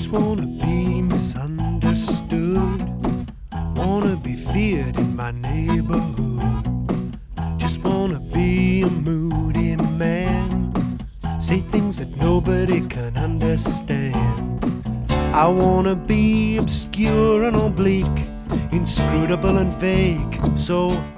just wanna be misunderstood, wanna be feared in my neighborhood. Just wanna be a moody man, say things that nobody can understand. I wanna be obscure and oblique, inscrutable and vague, so